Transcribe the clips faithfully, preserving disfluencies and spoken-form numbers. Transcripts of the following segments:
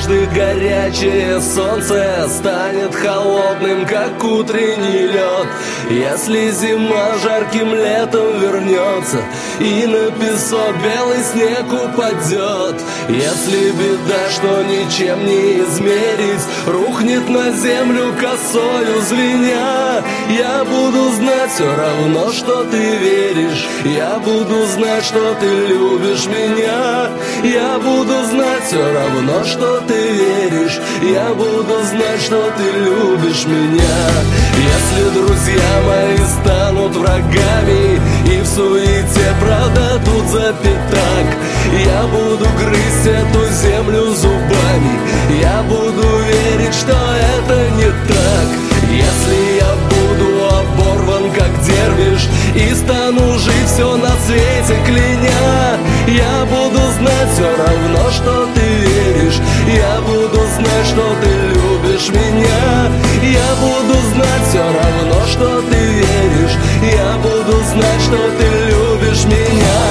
однажды горячее солнце станет холодным, как утренний лед. Если зима жарким летом вернется и на песок белый снег упадет, если беда, что ничем не измерить, рухнет на землю косою звеня, я буду знать все равно, что ты веришь, я буду знать, что ты любишь меня, я буду знать все равно, что ты веришь, я буду знать, что ты любишь меня. Если друзья мои станут врагами и в суете продадут за пятак, я буду грызть эту землю зубами, я буду верить, что это не так. Если я буду оборван, как дервиш, и стану жить все на свете кляня, я буду знать все равно, что ты веришь, я буду знать, что ты любишь меня, я буду знать все равно, что ты веришь, я буду знать, что ты любишь меня.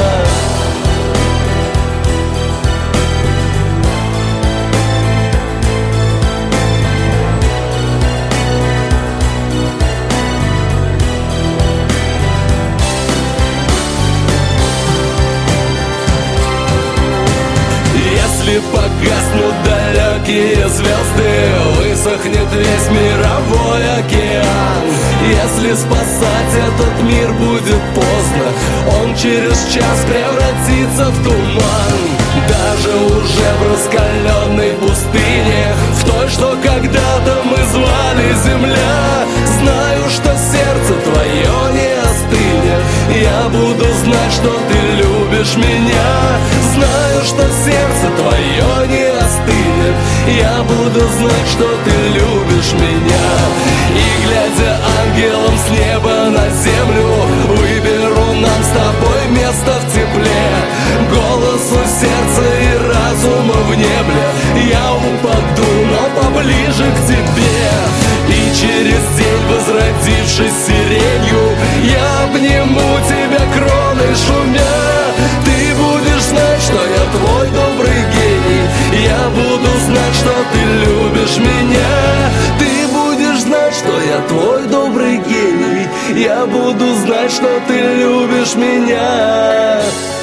Если погаснут далекие звезды, высохнет весь мировой океан. Если спасать этот мир будет поздно, он через час превратится в туман. Даже уже в раскаленной пустыне, в той, что когда-то мы звали земля, знаю, что сердце твое не остынет, я буду знать, что ты любишь меня, знаю, что сердце твое не остынет, я буду знать, что ты любишь меня. И глядя ангелом с неба на землю, выберу нам с тобой место в тепле, голосу сердца и разума в небе я упаду, но поближе к тебе. И через день, возродившись сиренью, я обниму тебя кроной шумя. Ты будешь знать, что я твой добрый гений, я буду знать, что ты любишь меня. Ты будешь знать, что я твой добрый гений, я буду знать, что ты любишь меня.